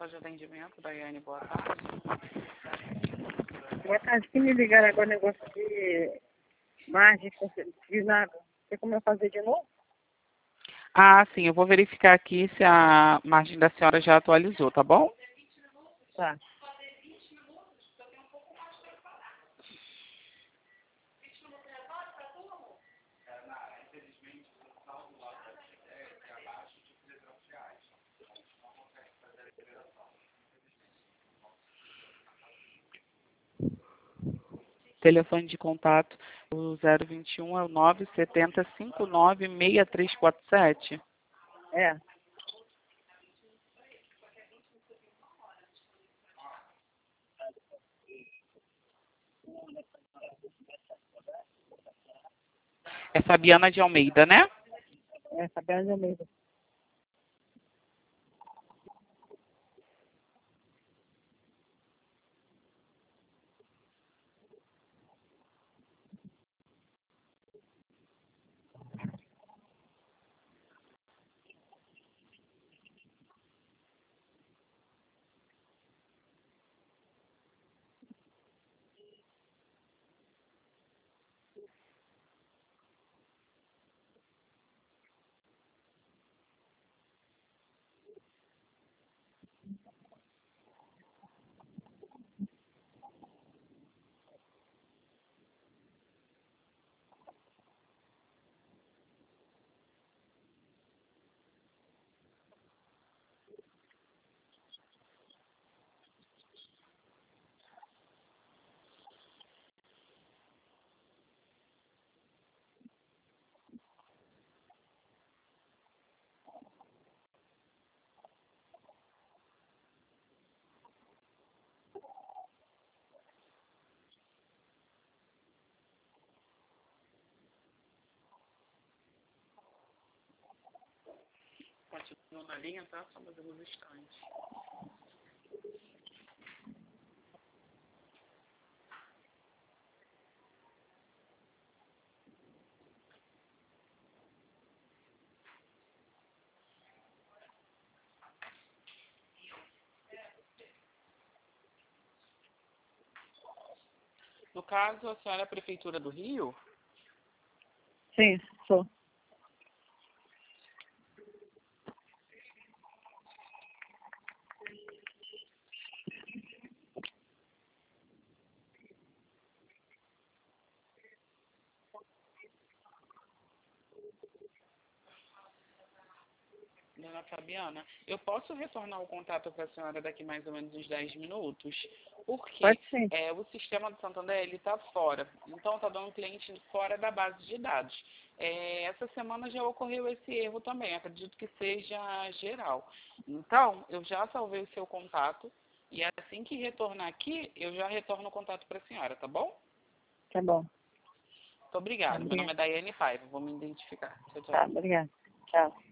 Central de Atendimento, Daiane, boa tarde. Boa tarde, se me ligaram agora negócio de margem condicionada, tem como eu fazer de novo? Ah, sim, eu vou verificar aqui se a margem da senhora já atualizou, tá bom? Tá. Telefone de contato, o 021 é o 970596347. É. É Fabiana de Almeida, né? É, Fabiana de Almeida. Continua na linha, tá? Só mais alguns instantes. No caso, a senhora é a Prefeitura do Rio? Sim, sou. Dona Fabiana, eu posso retornar o contato para a senhora daqui mais ou menos uns 10 minutos? Porque Pode sim. o sistema do Santander ele está fora, então está dando cliente fora da base de dados. Essa semana já ocorreu esse erro também, acredito que seja geral. Então, eu já salvei o seu contato e assim que retornar aqui, eu já retorno o contato para a senhora, tá bom? Tá bom. Muito obrigada. Meu nome é Obrigada. Daiane Paiva, vou me identificar. Tchau, tchau. Tá, obrigada. Tchau.